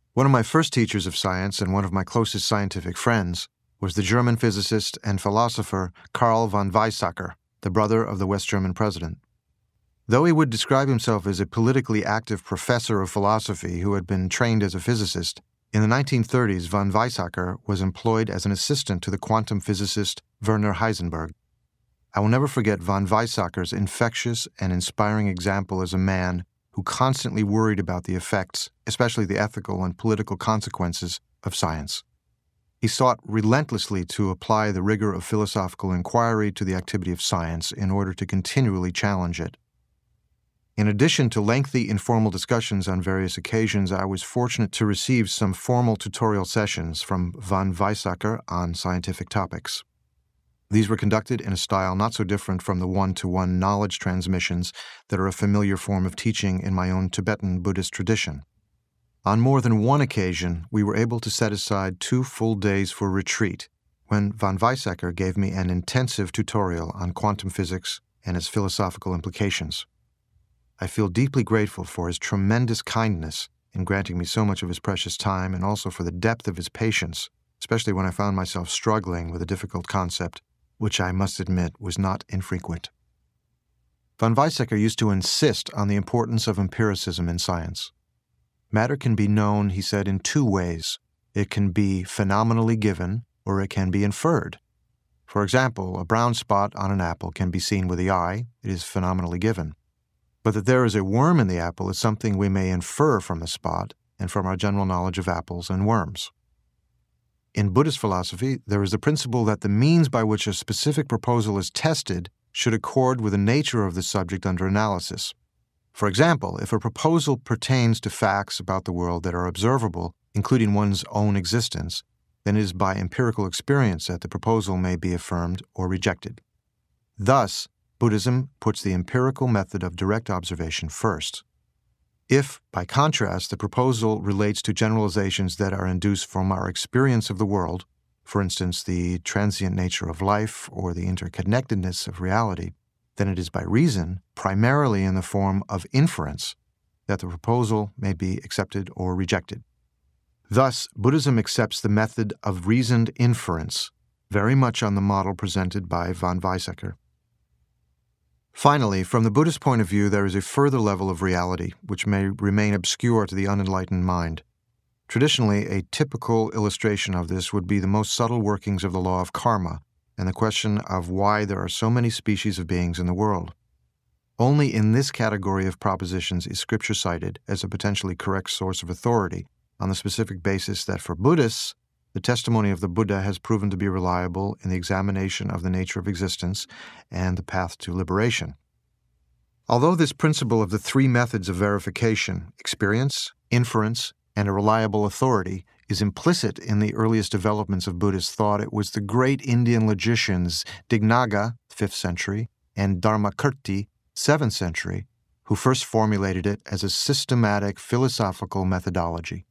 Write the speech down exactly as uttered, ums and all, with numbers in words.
One of my first teachers of science and one of my closest scientific friends was the German physicist and philosopher Carl von Weizsäcker, the brother of the West German president. Though he would describe himself as a politically active professor of philosophy who had been trained as a physicist, in the nineteen thirties von Weizsäcker was employed as an assistant to the quantum physicist Werner Heisenberg. I will never forget von Weizsäcker's infectious and inspiring example as a man who constantly worried about the effects, especially the ethical and political consequences, of science. He sought relentlessly to apply the rigor of philosophical inquiry to the activity of science in order to continually challenge it. In addition to lengthy informal discussions on various occasions, I was fortunate to receive some formal tutorial sessions from von Weizsäcker on scientific topics. These were conducted in a style not so different from the one-to-one knowledge transmissions that are a familiar form of teaching in my own Tibetan Buddhist tradition. On more than one occasion, we were able to set aside two full days for retreat, when von Weizsäcker gave me an intensive tutorial on quantum physics and its philosophical implications. I feel deeply grateful for his tremendous kindness in granting me so much of his precious time and also for the depth of his patience, especially when I found myself struggling with a difficult concept, which I must admit was not infrequent. Von Weizsäcker used to insist on the importance of empiricism in science. Matter can be known, he said, in two ways. It can be phenomenally given, or it can be inferred. For example, a brown spot on an apple can be seen with the eye. It is phenomenally given. But that there is a worm in the apple is something we may infer from the spot and from our general knowledge of apples and worms. In Buddhist philosophy, there is the principle that the means by which a specific proposal is tested should accord with the nature of the subject under analysis. For example, if a proposal pertains to facts about the world that are observable, including one's own existence, then it is by empirical experience that the proposal may be affirmed or rejected. Thus, Buddhism puts the empirical method of direct observation first. If, by contrast, the proposal relates to generalizations that are induced from our experience of the world, for instance, the transient nature of life or the interconnectedness of reality, then it is by reason, primarily in the form of inference, that the proposal may be accepted or rejected. Thus, Buddhism accepts the method of reasoned inference, very much on the model presented by von Weizsäcker. Finally, from the Buddhist point of view, there is a further level of reality which may remain obscure to the unenlightened mind. Traditionally, a typical illustration of this would be the most subtle workings of the law of karma and the question of why there are so many species of beings in the world. Only in this category of propositions is Scripture cited as a potentially correct source of authority, on the specific basis that for Buddhists, the testimony of the Buddha has proven to be reliable in the examination of the nature of existence and the path to liberation. Although this principle of the three methods of verification, experience, inference, and a reliable authority, is implicit in the earliest developments of Buddhist thought, it was the great Indian logicians Dignaga, fifth century, and Dharmakirti, seventh century, who first formulated it as a systematic philosophical methodology.